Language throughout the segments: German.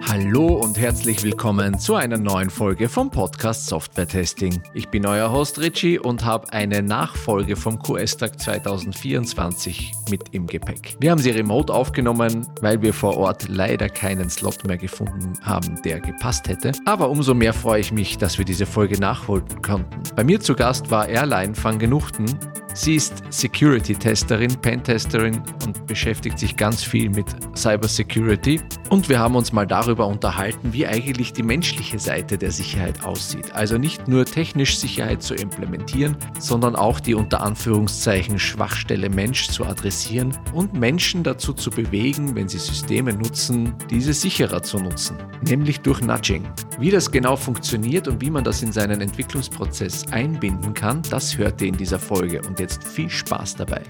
Hallo und herzlich willkommen zu einer neuen Folge vom Podcast Software Testing. Ich bin euer Host Richie und habe eine Nachfolge vom QS-Tag 2024 mit im Gepäck. Wir haben sie remote aufgenommen, weil wir vor Ort leider keinen Slot mehr gefunden haben, der gepasst hätte. Aber umso mehr freue ich mich, dass wir diese Folge nachholen konnten. Bei mir zu Gast war Airline van Genuchten. Sie ist Security-Testerin, Pentesterin und beschäftigt sich ganz viel mit Cybersecurity. Und wir haben uns mal darüber unterhalten, wie eigentlich die menschliche Seite der Sicherheit aussieht. Also nicht nur technisch Sicherheit zu implementieren, sondern auch die unter Anführungszeichen Schwachstelle Mensch zu adressieren und Menschen dazu zu bewegen, wenn sie Systeme nutzen, diese sicherer zu nutzen, nämlich durch Nudging. Wie das genau funktioniert und wie man das in seinen Entwicklungsprozess einbinden kann, das hört ihr in dieser Folge. Und jetzt viel Spaß dabei.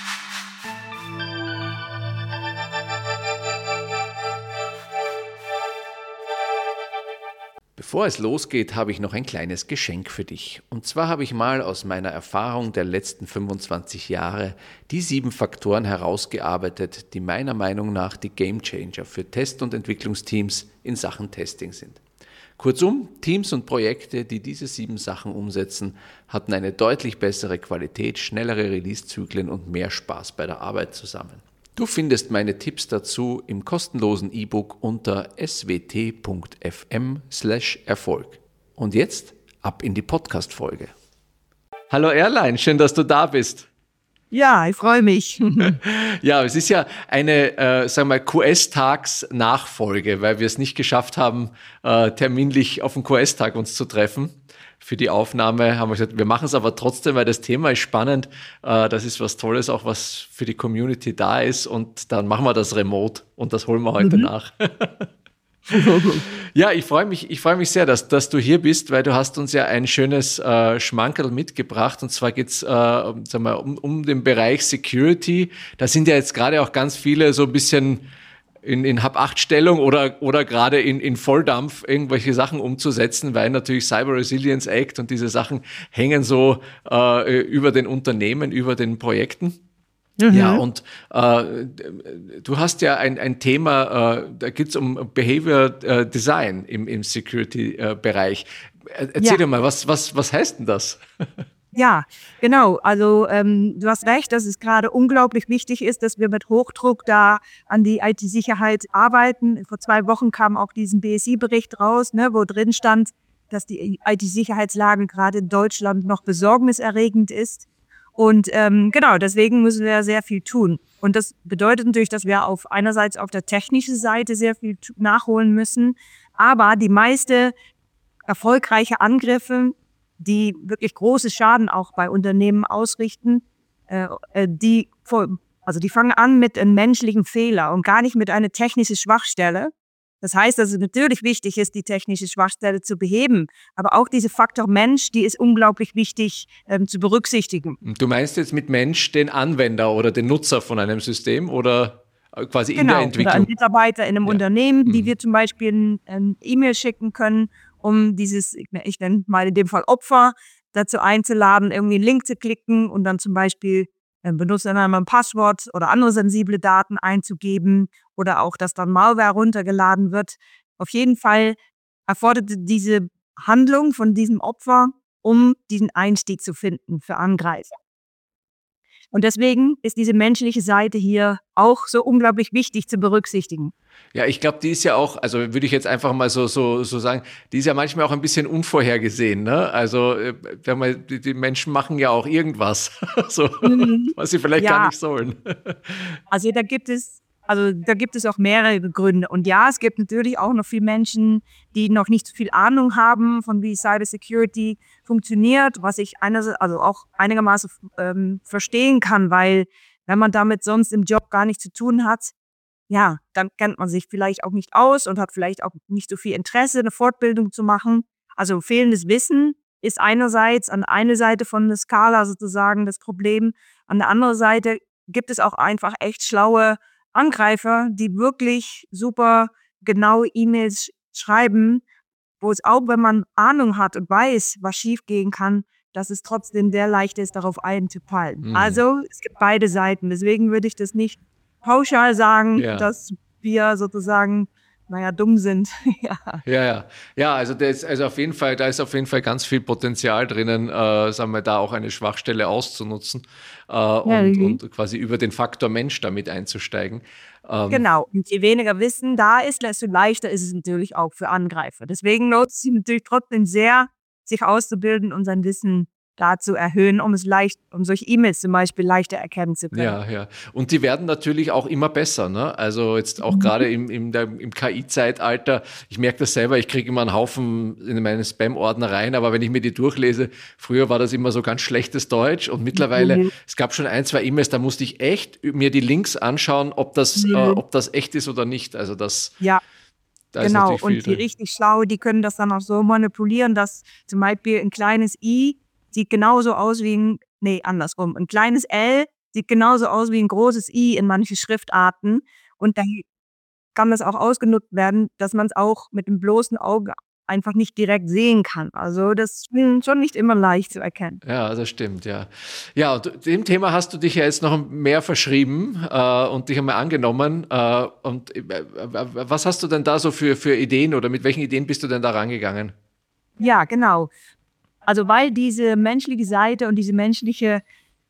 Bevor es losgeht, habe ich noch ein kleines Geschenk für dich. Und zwar habe ich mal aus meiner Erfahrung der letzten 25 Jahre die 7 Faktoren herausgearbeitet, die meiner Meinung nach die Gamechanger für Test- und Entwicklungsteams in Sachen Testing sind. Kurzum, Teams und Projekte, die diese 7 Sachen umsetzen, hatten eine deutlich bessere Qualität, schnellere Release-Zyklen und mehr Spaß bei der Arbeit zusammen. Du findest meine Tipps dazu im kostenlosen E-Book unter swt.fm/Erfolg. Und jetzt ab in die Podcast-Folge. Hallo Airline, schön, dass du da bist. Ja, ich freue mich. Ja, es ist ja eine, QS-Tags-Nachfolge, weil wir es nicht geschafft haben, terminlich auf dem QS-Tag uns zu treffen. Für die Aufnahme haben wir gesagt, wir machen es aber trotzdem, weil das Thema ist spannend. Das ist was Tolles, auch was für die Community da ist. Und dann machen wir das remote und das holen wir heute nach. Ja, ich freue mich sehr, dass du hier bist, weil du hast uns ja ein schönes Schmankerl mitgebracht. Und zwar geht es um den Bereich Security. Da sind ja jetzt gerade auch ganz viele so ein bisschen in Hab-8-Stellung oder gerade in Volldampf irgendwelche Sachen umzusetzen, weil natürlich Cyber Resilience Act und diese Sachen hängen so über den Unternehmen, über den Projekten. Mhm. Ja, und du hast ja ein Thema, da geht es um Behavior Design im Security-Bereich. Erzähl dir mal, was heißt denn das? Ja, genau. Also du hast recht, dass es gerade unglaublich wichtig ist, dass wir mit Hochdruck da an die IT-Sicherheit arbeiten. Vor 2 Wochen kam auch diesen BSI-Bericht raus, ne, wo drin stand, dass die IT-Sicherheitslage gerade in Deutschland noch besorgniserregend ist. Und genau, deswegen müssen wir sehr viel tun. Und das bedeutet natürlich, dass wir einerseits auf der technischen Seite sehr viel nachholen müssen, aber die meiste erfolgreiche Angriffe, die wirklich große Schaden auch bei Unternehmen ausrichten, die fangen an mit einem menschlichen Fehler und gar nicht mit einer technischen Schwachstelle. Das heißt, dass es natürlich wichtig ist, die technische Schwachstelle zu beheben. Aber auch diese Faktor Mensch, die ist unglaublich wichtig zu berücksichtigen. Du meinst jetzt mit Mensch den Anwender oder den Nutzer von einem System oder quasi in der Entwicklung? Oder ein Mitarbeiter in einem Unternehmen, die wir zum Beispiel ein E-Mail schicken können, um dieses, ich nenne mal in dem Fall Opfer, dazu einzuladen, irgendwie einen Link zu klicken und dann zum Beispiel Benutzernamen, ein Passwort oder andere sensible Daten einzugeben oder auch, dass dann Malware runtergeladen wird. Auf jeden Fall erfordert diese Handlung von diesem Opfer, um diesen Einstieg zu finden für Angreifer. Und deswegen ist diese menschliche Seite hier auch so unglaublich wichtig zu berücksichtigen. Ja, ich glaube, die ist ja auch, also würde ich jetzt einfach mal so sagen, die ist ja manchmal auch ein bisschen unvorhergesehen, ne? Also die Menschen machen ja auch irgendwas, was sie vielleicht gar nicht sollen. Also da gibt es auch mehrere Gründe. Und ja, es gibt natürlich auch noch viele Menschen, die noch nicht so viel Ahnung haben, von wie Cybersecurity funktioniert, was ich auch einigermaßen verstehen kann, weil wenn man damit sonst im Job gar nichts zu tun hat, ja, dann kennt man sich vielleicht auch nicht aus und hat vielleicht auch nicht so viel Interesse, eine Fortbildung zu machen. Also fehlendes Wissen ist einerseits an einer Seite von der Skala sozusagen das Problem. An der anderen Seite gibt es auch einfach echt schlaue Angreifer, die wirklich super genaue E-Mails schreiben, wo es auch, wenn man Ahnung hat und weiß, was schiefgehen kann, dass es trotzdem sehr leicht ist, darauf einzufallen. Mhm. Also es gibt beide Seiten. Deswegen würde ich das nicht pauschal sagen, dass wir sozusagen dumm sind. Ja. Ja, also auf jeden Fall, da ist auf jeden Fall ganz viel Potenzial drinnen, sagen wir, da auch eine Schwachstelle auszunutzen Ja, und quasi über den Faktor Mensch damit einzusteigen. genau. Und je weniger Wissen da ist, desto leichter ist es natürlich auch für Angreifer. Deswegen lohnt es sich natürlich trotzdem sehr, sich auszubilden und sein Wissen da zu erhöhen, um solche E-Mails zum Beispiel leichter erkennen zu können. Ja. Und die werden natürlich auch immer besser, ne? Also jetzt auch gerade im KI-Zeitalter, ich merke das selber, ich kriege immer einen Haufen in meinen Spam-Ordner rein, aber wenn ich mir die durchlese, früher war das immer so ganz schlechtes Deutsch und mittlerweile, es gab schon 1, 2 E-Mails, da musste ich echt mir die Links anschauen, ob das echt ist oder nicht. Also Ja, da ist genau. natürlich viel Und die drin. richtig schlau, die können das dann auch so manipulieren, dass zum Beispiel ein kleines I sieht genauso aus wie andersrum. Ein kleines L sieht genauso aus wie ein großes I in manchen Schriftarten. Und dann kann das auch ausgenutzt werden, dass man es auch mit dem bloßen Auge einfach nicht direkt sehen kann. Also das ist schon nicht immer leicht zu erkennen. Ja, das stimmt, ja. Ja, und dem Thema hast du dich ja jetzt noch mehr verschrieben und dich einmal angenommen. Was hast du denn da so für Ideen oder mit welchen Ideen bist du denn da rangegangen? Ja, genau. Also weil diese menschliche Seite und diese menschliche,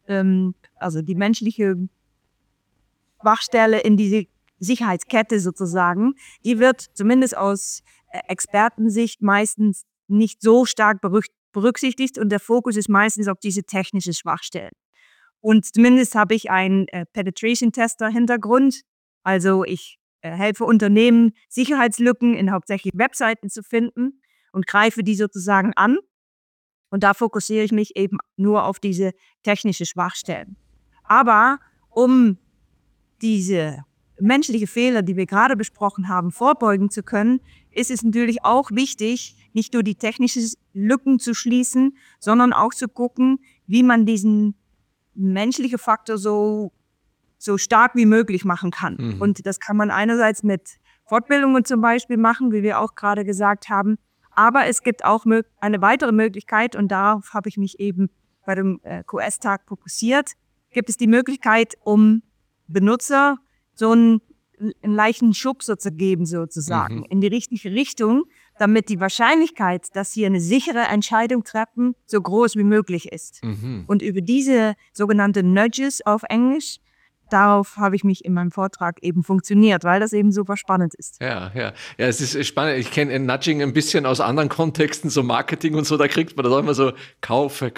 die menschliche Schwachstelle in diese Sicherheitskette sozusagen, die wird zumindest aus Expertensicht meistens nicht so stark berücksichtigt und der Fokus ist meistens auf diese technische Schwachstellen. Und zumindest habe ich einen Penetration-Tester-Hintergrund. Also ich helfe Unternehmen, Sicherheitslücken in hauptsächlich Webseiten zu finden und greife die sozusagen an. Und da fokussiere ich mich eben nur auf diese technische Schwachstellen. Aber um diese menschliche Fehler, die wir gerade besprochen haben, vorbeugen zu können, ist es natürlich auch wichtig, nicht nur die technischen Lücken zu schließen, sondern auch zu gucken, wie man diesen menschlichen Faktor so stark wie möglich machen kann. Und das kann man einerseits mit Fortbildungen zum Beispiel machen, wie wir auch gerade gesagt haben. Aber es gibt auch eine weitere Möglichkeit und darauf habe ich mich eben bei dem QS-Tag fokussiert. Gibt es die Möglichkeit, um Benutzer so einen leichten Schubser zu geben sozusagen in die richtige Richtung, damit die Wahrscheinlichkeit, dass sie eine sichere Entscheidung treffen, so groß wie möglich ist. Und über diese sogenannten Nudges auf Englisch, darauf habe ich mich in meinem Vortrag eben funktioniert, weil das eben super spannend ist. Ja, es ist spannend. Ich kenne Nudging ein bisschen aus anderen Kontexten, so Marketing und so, da kriegt man das auch immer so, kaufe.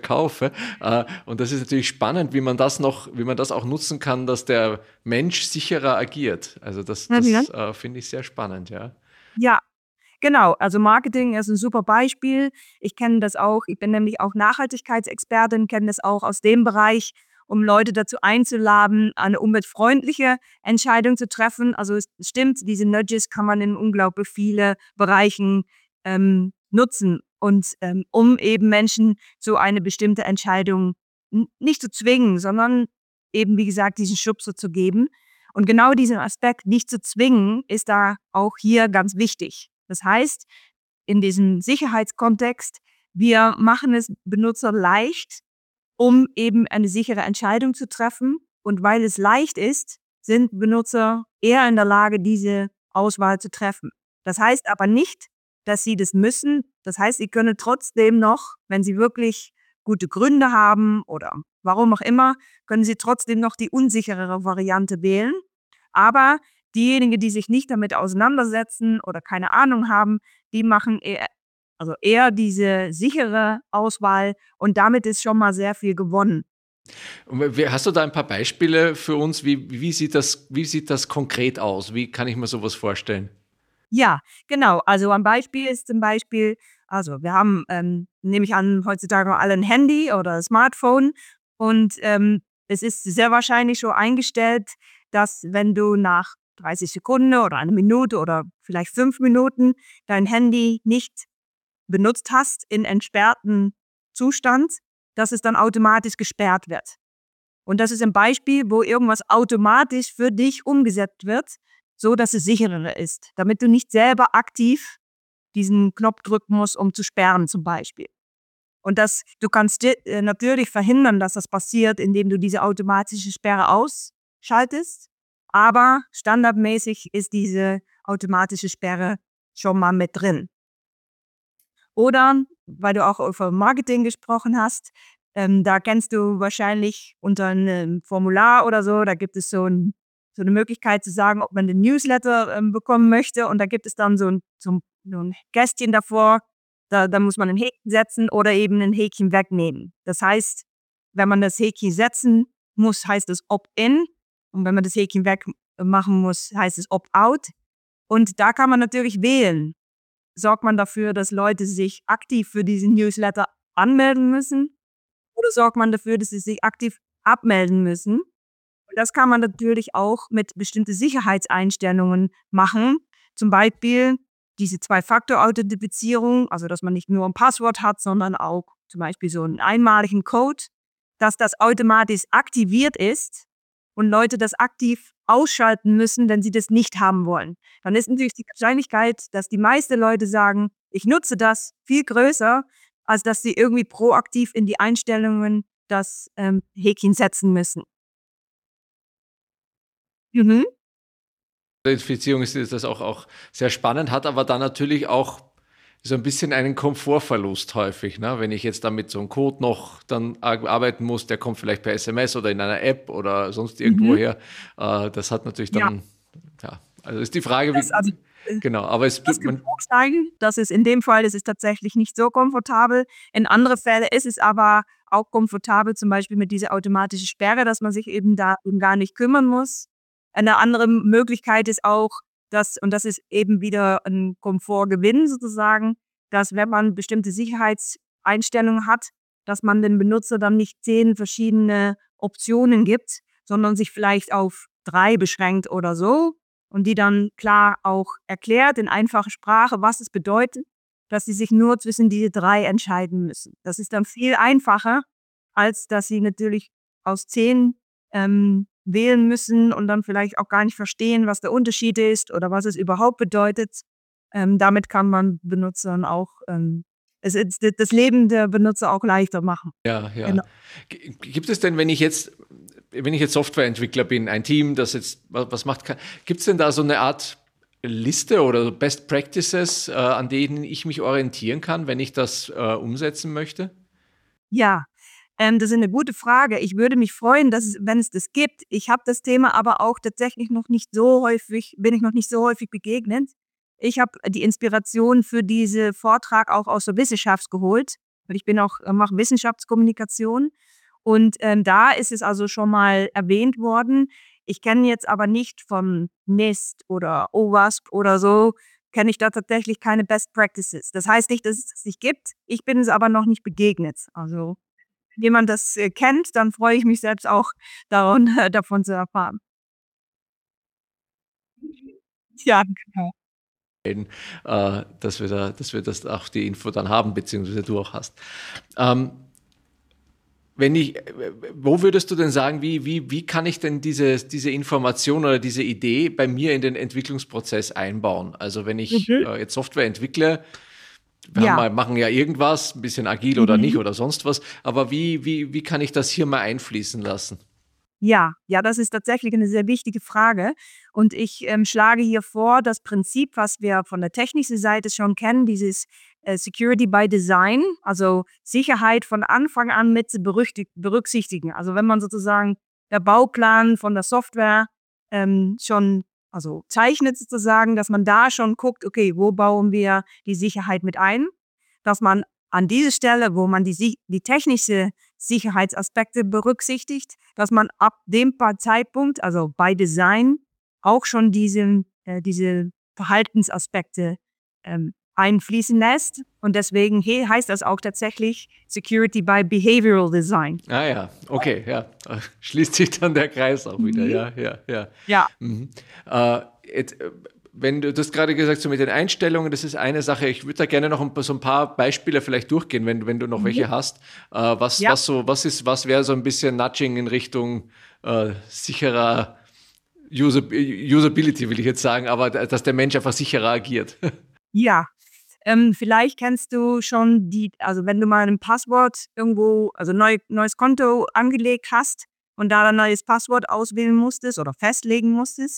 Und das ist natürlich spannend, wie man das auch nutzen kann, dass der Mensch sicherer agiert. Also das finde ich sehr spannend, ja. Ja, genau. Also Marketing ist ein super Beispiel. Ich kenne das auch. Ich bin nämlich auch Nachhaltigkeitsexpertin, kenne das auch aus dem Bereich, um Leute dazu einzuladen, eine umweltfreundliche Entscheidung zu treffen. Also es stimmt, diese Nudges kann man in unglaublich viele Bereichen nutzen. Und um eben Menschen so eine bestimmte Entscheidung nicht zu zwingen, sondern eben, wie gesagt, diesen Schubser zu geben. Und genau diesen Aspekt nicht zu zwingen, ist da auch hier ganz wichtig. Das heißt, in diesem Sicherheitskontext, wir machen es Benutzer leicht, um eben eine sichere Entscheidung zu treffen. Und weil es leicht ist, sind Benutzer eher in der Lage, diese Auswahl zu treffen. Das heißt aber nicht, dass sie das müssen. Das heißt, sie können trotzdem noch, wenn sie wirklich gute Gründe haben oder warum auch immer, können sie trotzdem noch die unsicherere Variante wählen. Aber diejenigen, die sich nicht damit auseinandersetzen oder keine Ahnung haben, die machen eher diese sichere Auswahl und damit ist schon mal sehr viel gewonnen. Und hast du da ein paar Beispiele für uns? Wie sieht das konkret aus? Wie kann ich mir sowas vorstellen? Ja, genau. Also ein Beispiel ist zum Beispiel, also wir haben, nehme ich an, heutzutage alle ein Handy oder ein Smartphone und es ist sehr wahrscheinlich schon eingestellt, dass wenn du nach 30 Sekunden oder eine Minute oder vielleicht 5 Minuten dein Handy nicht benutzt hast in entsperrten Zustand, dass es dann automatisch gesperrt wird. Und das ist ein Beispiel, wo irgendwas automatisch für dich umgesetzt wird, so dass es sicherer ist, damit du nicht selber aktiv diesen Knopf drücken musst, um zu sperren zum Beispiel. Und du kannst natürlich verhindern, dass das passiert, indem du diese automatische Sperre ausschaltest. Aber standardmäßig ist diese automatische Sperre schon mal mit drin. Oder, weil du auch über Marketing gesprochen hast, da kennst du wahrscheinlich unter einem Formular oder so, da gibt es so eine Möglichkeit zu sagen, ob man den Newsletter bekommen möchte. Und da gibt es dann so ein Kästchen davor, da muss man ein Häkchen setzen oder eben ein Häkchen wegnehmen. Das heißt, wenn man das Häkchen setzen muss, heißt es Opt-in. Und wenn man das Häkchen wegmachen muss, heißt es Opt-out. Und da kann man natürlich wählen. Sorgt man dafür, dass Leute sich aktiv für diesen Newsletter anmelden müssen? Oder sorgt man dafür, dass sie sich aktiv abmelden müssen? Und das kann man natürlich auch mit bestimmten Sicherheitseinstellungen machen. Zum Beispiel diese Zwei-Faktor-Authentifizierung, also dass man nicht nur ein Passwort hat, sondern auch zum Beispiel so einen einmaligen Code, dass das automatisch aktiviert ist und Leute das aktiv ausschalten müssen, wenn sie das nicht haben wollen. Dann ist natürlich die Wahrscheinlichkeit, dass die meisten Leute sagen, ich nutze das, viel größer, als dass sie irgendwie proaktiv in die Einstellungen das Häkchen setzen müssen. Mhm. Identifizierung ist das auch sehr spannend, hat aber dann natürlich auch so ein bisschen einen Komfortverlust häufig. Ne? Wenn ich jetzt dann mit so einem Code noch dann arbeiten muss, der kommt vielleicht per SMS oder in einer App oder sonst irgendwo Mhm. her. Das hat natürlich Ja, dann, ja, also ist die Frage, das, also, genau, aber das kann auch sein, dass es in dem Fall, das ist tatsächlich nicht so komfortabel. In andere Fälle ist es aber auch komfortabel, zum Beispiel mit dieser automatischen Sperre, dass man sich eben da eben gar nicht kümmern muss. Eine andere Möglichkeit ist auch, und das ist eben wieder ein Komfortgewinn sozusagen, dass wenn man bestimmte Sicherheitseinstellungen hat, dass man den Benutzer dann nicht 10 verschiedene Optionen gibt, sondern sich vielleicht auf 3 beschränkt oder so und die dann klar auch erklärt in einfacher Sprache, was es bedeutet, dass sie sich nur zwischen diese 3 entscheiden müssen. Das ist dann viel einfacher, als dass sie natürlich aus 10 wählen müssen und dann vielleicht auch gar nicht verstehen, was der Unterschied ist oder was es überhaupt bedeutet. Damit kann man Benutzern auch das Leben der Benutzer auch leichter machen. ja, ja. Genau. Gibt es denn, wenn ich jetzt Softwareentwickler bin, ein Team, das jetzt was macht, gibt es denn da so eine Art Liste oder Best Practices, an denen ich mich orientieren kann, wenn ich das umsetzen möchte? Ja, das ist eine gute Frage. Ich würde mich freuen, wenn es das gibt. Ich habe das Thema aber auch tatsächlich noch nicht so häufig bin ich noch nicht so häufig begegnet. Ich habe die Inspiration für diese Vortrag auch aus der Wissenschaft geholt, weil ich bin auch mache Wissenschaftskommunikation und, da ist es also schon mal erwähnt worden. Ich kenne jetzt aber nicht von NIST oder OWASP oder so, kenne ich da tatsächlich keine Best Practices. Das heißt nicht, dass es das nicht gibt. Ich bin es aber noch nicht begegnet. Also, wenn jemand das, kennt, dann freue ich mich selbst auch daran davon zu erfahren. Ja, genau. Dass wir das auch die Info dann haben, beziehungsweise du auch hast. Ähm, Wenn ich, wo würdest du denn sagen, wie kann ich denn diese Information oder diese Idee bei mir in den Entwicklungsprozess einbauen? Also wenn ich Mhm. jetzt Software entwickle, Ja. machen ja irgendwas, ein bisschen agil oder nicht Mhm. oder sonst was, aber wie kann ich das hier mal einfließen lassen? Ja, ja, das ist tatsächlich eine sehr wichtige Frage. Und ich, schlage hier vor, das Prinzip, was wir von der technischen Seite schon kennen, dieses, Security by Design, also Sicherheit von Anfang an mit zu berücksichtigen. Also, wenn man sozusagen der Bauplan von der Software, schon also zeichnet sozusagen, dass man da schon guckt: „Okay, wo bauen wir die Sicherheit mit ein?“ Dass man an diese Stelle, wo man die technische Sicherheitsaspekte berücksichtigt, dass man ab dem Zeitpunkt, also bei Design, auch schon diese Verhaltensaspekte einfließen lässt. Und deswegen heißt das auch tatsächlich Security by Behavioral Design. Ah ja, okay, ja. Schließt sich dann der Kreis auch wieder, Mhm. ja, ja, ja. Ja. Mhm. Äh, jetzt, wenn du das gerade gesagt, so mit den Einstellungen, das ist eine Sache. Ich würde da gerne noch so ein paar Beispiele vielleicht durchgehen, wenn du noch Mhm. welche hast. Ja. Was wäre so ein bisschen Nudging in Richtung sicherer Usability, will ich jetzt sagen, aber dass der Mensch einfach sicherer agiert. Ja. Vielleicht kennst du schon also wenn du mal ein Passwort irgendwo also neues Konto angelegt hast und da ein neues Passwort auswählen musstest oder festlegen musstest,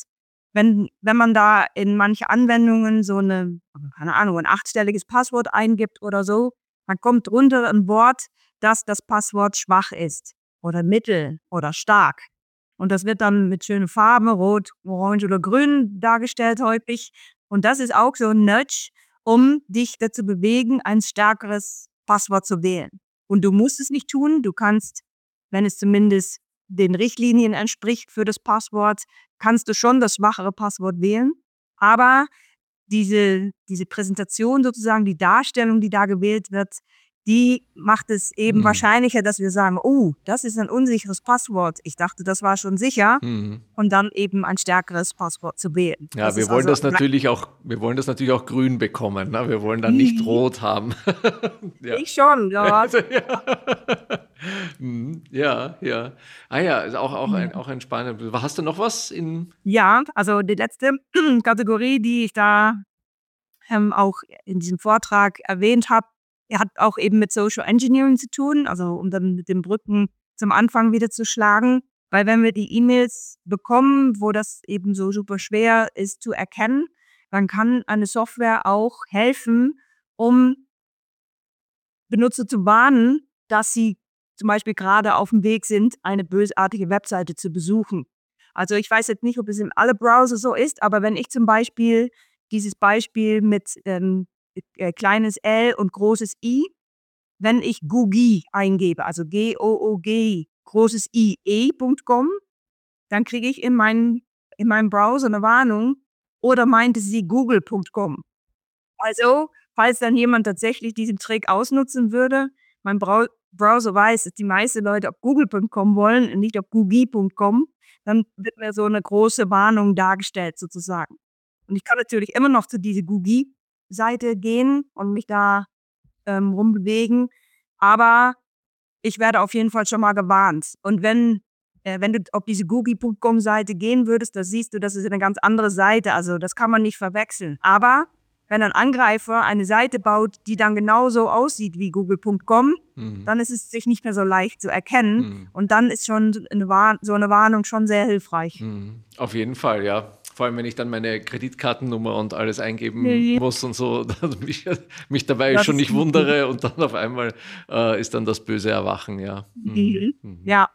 wenn man da in manche Anwendungen so eine, keine Ahnung, ein 8-stelliges Passwort eingibt oder so, dann kommt drunter ein Wort, dass das Passwort schwach ist oder mittel oder stark. Und das wird dann mit schönen Farben, rot, orange oder grün dargestellt häufig. Und das ist auch so ein Nudge, um dich dazu bewegen, ein stärkeres Passwort zu wählen. Und du musst es nicht tun. Du kannst, wenn es zumindest den Richtlinien entspricht für das Passwort, kannst du schon das schwachere Passwort wählen. Aber diese Präsentation sozusagen, die Darstellung, die da gewählt wird, die macht es eben wahrscheinlicher, dass wir sagen, oh, das ist ein unsicheres Passwort. Ich dachte, das war schon sicher. Und dann eben ein stärkeres Passwort zu wählen. Ja, wir wollen das natürlich auch grün bekommen. Ne? Wir wollen dann nicht rot haben. Ja. Ich schon, ja. Ja, ja. Ah ja, ist auch ein spannendes. Hast du noch was in? Ja, also die letzte Kategorie, die ich da auch in diesem Vortrag erwähnt habe, hat auch eben mit Social Engineering zu tun, also um dann mit den Brücken zum Anfang wieder zu schlagen. Weil wenn wir die E-Mails bekommen, wo das eben so super schwer ist zu erkennen, dann kann eine Software auch helfen, um Benutzer zu warnen, dass sie zum Beispiel gerade auf dem Weg sind, eine bösartige Webseite zu besuchen. Also ich weiß jetzt nicht, ob es in alle Browser so ist, aber wenn ich zum Beispiel dieses Beispiel mit kleines L und großes I, wenn ich Googie eingebe, also G-O-O-G, großes I, e.com, dann kriege ich in meinem Browser eine Warnung, oder meinte sie google.com. Also, falls dann jemand tatsächlich diesen Trick ausnutzen würde, mein Browser weiß, dass die meisten Leute auf google.com wollen und nicht auf googie.com, dann wird mir so eine große Warnung dargestellt sozusagen. Und ich kann natürlich immer noch zu dieser Googie-Seite gehen und mich da rumbewegen, aber ich werde auf jeden Fall schon mal gewarnt. Und wenn du auf diese googie.com-Seite gehen würdest, da siehst du, das ist eine ganz andere Seite, also das kann man nicht verwechseln. Aber wenn ein Angreifer eine Seite baut, die dann genauso aussieht wie google.com, dann ist es sich nicht mehr so leicht zu erkennen. Und dann ist schon so eine Warnung schon sehr hilfreich. Auf jeden Fall, ja. Vor allem, wenn ich dann meine Kreditkartennummer und alles eingeben muss und so, dass mich dabei schon nicht wundere und dann auf einmal ist dann das böse Erwachen, ja. Ja.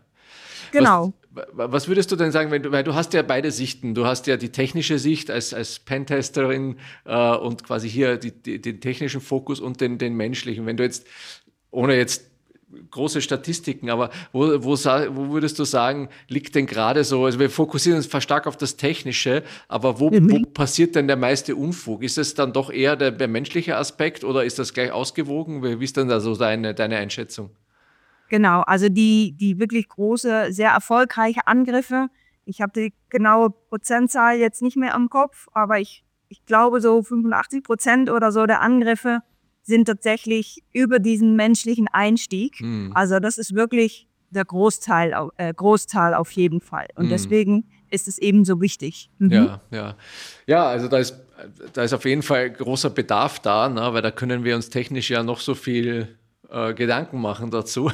Genau. Was würdest du denn sagen, weil du hast ja beide Sichten, du hast ja die technische Sicht als Pentesterin und quasi hier den technischen Fokus und den menschlichen. Wenn du jetzt, ohne jetzt große Statistiken, aber wo würdest du sagen, liegt denn gerade so, also wir fokussieren uns stark auf das Technische, aber wo passiert denn der meiste Unfug? Ist es dann doch eher der menschliche Aspekt oder ist das gleich ausgewogen? Wie ist denn da so deine Einschätzung? Genau, also die wirklich große, sehr erfolgreiche Angriffe, ich habe die genaue Prozentzahl jetzt nicht mehr im Kopf, aber ich glaube so 85% oder so der Angriffe sind tatsächlich über diesen menschlichen Einstieg. Also das ist wirklich der Großteil auf jeden Fall. Und deswegen ist es eben so wichtig. Ja, also da ist auf jeden Fall großer Bedarf da, ne? Weil da können wir uns technisch ja noch so viel Gedanken machen dazu,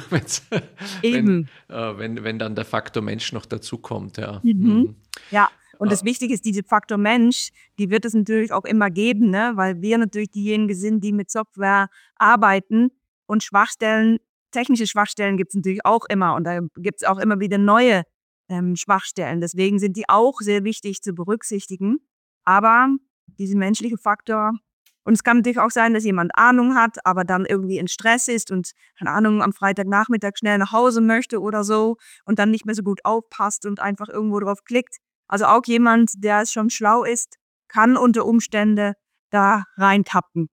wenn dann der Faktor Mensch noch dazukommt. Ja. Ja, und das Wichtige ist, diese Faktor Mensch, die wird es natürlich auch immer geben, ne? Weil wir natürlich diejenigen sind, die mit Software arbeiten, und technische Schwachstellen gibt es natürlich auch immer, und da gibt es auch immer wieder neue Schwachstellen. Deswegen sind die auch sehr wichtig zu berücksichtigen. Aber dieser menschliche Faktor, und es kann natürlich auch sein, dass jemand Ahnung hat, aber dann irgendwie in Stress ist und, keine Ahnung, am Freitagnachmittag schnell nach Hause möchte oder so und dann nicht mehr so gut aufpasst und einfach irgendwo drauf klickt. Also auch jemand, der schon schlau ist, kann unter Umständen da reintappen.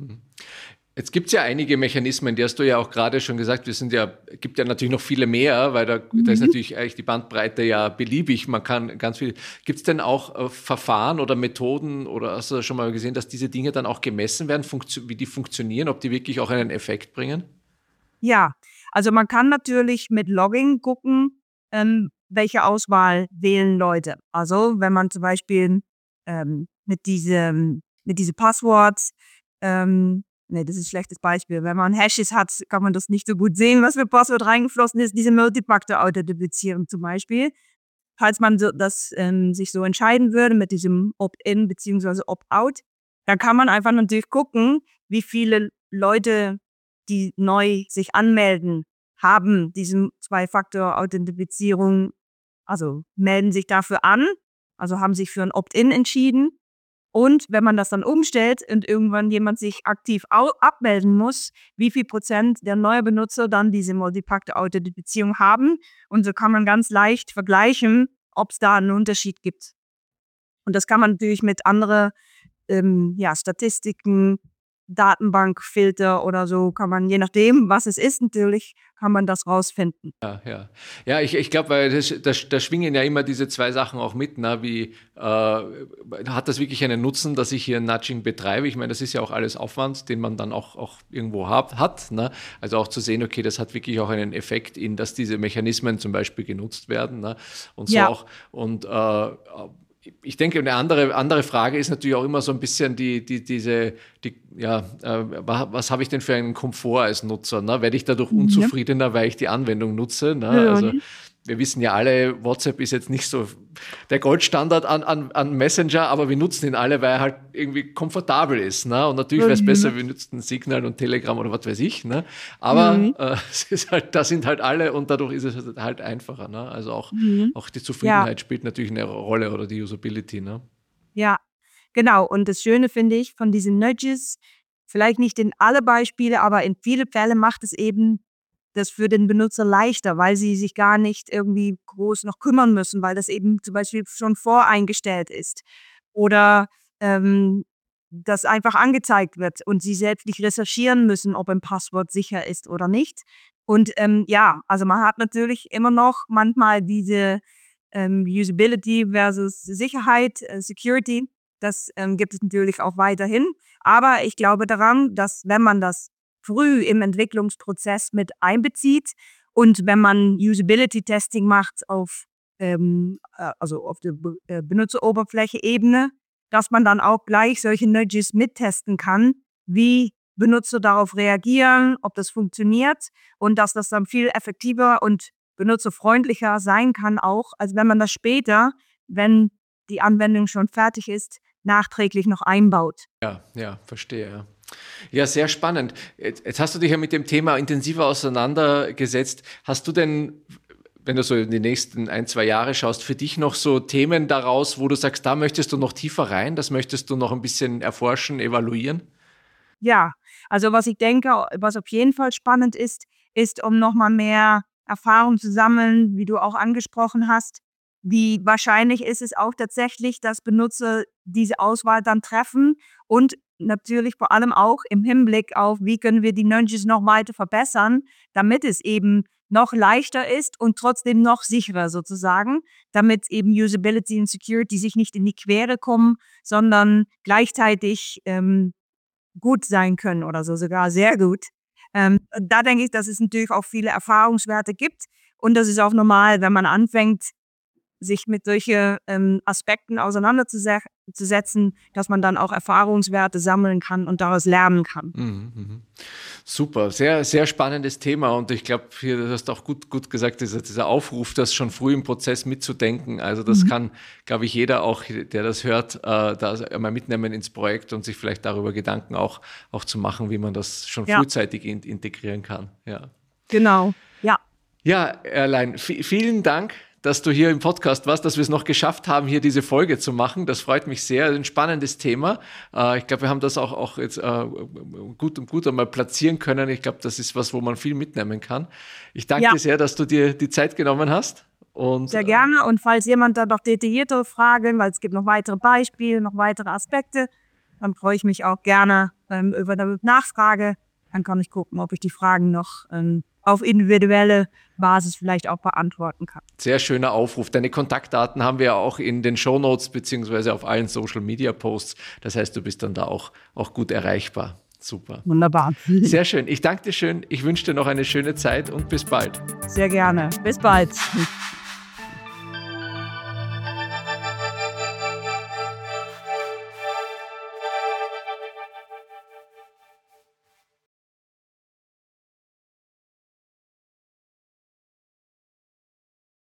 Jetzt gibt es ja einige Mechanismen, die hast du ja auch gerade schon gesagt, gibt ja natürlich noch viele mehr, weil da ist natürlich eigentlich die Bandbreite ja beliebig, man kann ganz viel. Gibt es denn auch Verfahren oder Methoden, oder hast du schon mal gesehen, dass diese Dinge dann auch gemessen werden, wie die funktionieren, ob die wirklich auch einen Effekt bringen? Ja, also man kann natürlich mit Logging gucken, welche Auswahl wählen Leute. Also wenn man zum Beispiel mit diese Passwords, das ist ein schlechtes Beispiel. Wenn man Hashes hat, kann man das nicht so gut sehen, was für Passwort reingeflossen ist. Diese Multifactor-Authentifizierung zum Beispiel. falls man sich so entscheiden würde mit diesem Opt-in bzw. Opt-out, dann kann man einfach natürlich gucken, wie viele Leute, die neu sich anmelden, haben diesen Zwei-Faktor-Authentifizierung, also melden sich dafür an, also haben sich für ein Opt-in entschieden. Und wenn man das dann umstellt und irgendwann jemand sich aktiv abmelden muss, wie viel Prozent der neuen Benutzer dann diese Multifaktor-Authentifizierung haben. Und so kann man ganz leicht vergleichen, ob es da einen Unterschied gibt. Und das kann man natürlich mit anderen Statistiken, Datenbankfilter oder so, kann man, je nachdem, was es ist, natürlich, kann man das rausfinden. Ja, ich glaube, weil da schwingen ja immer diese zwei Sachen auch mit, ne? Wie hat das wirklich einen Nutzen, dass ich hier ein Nudging betreibe? Ich meine, das ist ja auch alles Aufwand, den man dann auch irgendwo hat, ne? Also auch zu sehen, okay, das hat wirklich auch einen Effekt, dass diese Mechanismen zum Beispiel genutzt werden, ne? Und so auch. Und ich denke, eine andere Frage ist natürlich auch immer so ein bisschen was habe ich denn für einen Komfort als Nutzer? Ne? Werde ich dadurch unzufriedener, weil ich die Anwendung nutze? Ne? Also wir wissen ja alle, WhatsApp ist jetzt nicht so der Goldstandard an Messenger, aber wir nutzen ihn alle, weil er halt irgendwie komfortabel ist. Ne? Und natürlich wäre es besser, wir nutzen Signal und Telegram oder was weiß ich. Ne? Aber es ist halt, da sind halt alle und dadurch ist es halt einfacher. Ne? Also auch die Zufriedenheit spielt natürlich eine Rolle oder die Usability. Ne? Ja, genau. Und das Schöne finde ich von diesen Nudges, vielleicht nicht in alle Beispiele, aber in vielen Fällen macht es eben das für den Benutzer leichter, weil sie sich gar nicht irgendwie groß noch kümmern müssen, weil das eben zum Beispiel schon voreingestellt ist. Oder das einfach angezeigt wird und sie selbst nicht recherchieren müssen, ob ein Passwort sicher ist oder nicht. Und also man hat natürlich immer noch manchmal diese Usability versus Sicherheit, Security. Das gibt es natürlich auch weiterhin. Aber ich glaube daran, dass wenn man das früh im Entwicklungsprozess mit einbezieht und wenn man Usability-Testing macht auf der Benutzeroberfläche-Ebene, dass man dann auch gleich solche Nudges mittesten kann, wie Benutzer darauf reagieren, ob das funktioniert und dass das dann viel effektiver und benutzerfreundlicher sein kann auch, als wenn man das später, wenn die Anwendung schon fertig ist, nachträglich noch einbaut. Ja, verstehe. Ja. Ja, sehr spannend. Jetzt hast du dich ja mit dem Thema intensiver auseinandergesetzt. Hast du denn, wenn du so in die nächsten 1-2 Jahre schaust, für dich noch so Themen daraus, wo du sagst, da möchtest du noch tiefer rein, das möchtest du noch ein bisschen erforschen, evaluieren? Ja, also was ich denke, was auf jeden Fall spannend ist, um nochmal mehr Erfahrung zu sammeln, wie du auch angesprochen hast, wie wahrscheinlich ist es auch tatsächlich, dass Benutzer diese Auswahl dann treffen und natürlich vor allem auch im Hinblick auf, wie können wir die Nudges noch weiter verbessern, damit es eben noch leichter ist und trotzdem noch sicherer sozusagen, damit eben Usability und Security sich nicht in die Quere kommen, sondern gleichzeitig gut sein können oder so, sogar sehr gut. Da denke ich, dass es natürlich auch viele Erfahrungswerte gibt und das ist auch normal, wenn man anfängt, sich mit solchen Aspekten auseinanderzusetzen, dass man dann auch Erfahrungswerte sammeln kann und daraus lernen kann. Super, sehr, sehr spannendes Thema und ich glaube, du hast auch gut gesagt, dieser Aufruf, das schon früh im Prozess mitzudenken, also das kann, glaube ich, jeder auch, der das hört, da mal mitnehmen ins Projekt und sich vielleicht darüber Gedanken auch zu machen, wie man das schon frühzeitig integrieren kann. Ja. Genau, ja. Ja, Erlein, vielen Dank, dass du hier im Podcast warst, dass wir es noch geschafft haben, hier diese Folge zu machen. Das freut mich sehr. Ein spannendes Thema. Ich glaube, wir haben das auch jetzt gut einmal platzieren können. Ich glaube, das ist was, wo man viel mitnehmen kann. Ich danke dir sehr, dass du dir die Zeit genommen hast. Und, sehr gerne. Und falls jemand da noch detailliertere Fragen, weil es gibt noch weitere Beispiele, noch weitere Aspekte, dann freue ich mich auch gerne über eine Nachfrage. Dann kann ich gucken, ob ich die Fragen noch auf individuelle Basis vielleicht auch beantworten kann. Sehr schöner Aufruf. Deine Kontaktdaten haben wir ja auch in den Shownotes beziehungsweise auf allen Social-Media-Posts. Das heißt, du bist dann da auch gut erreichbar. Super. Wunderbar. Sehr schön. Ich danke dir schön. Ich wünsche dir noch eine schöne Zeit und bis bald. Sehr gerne. Bis bald.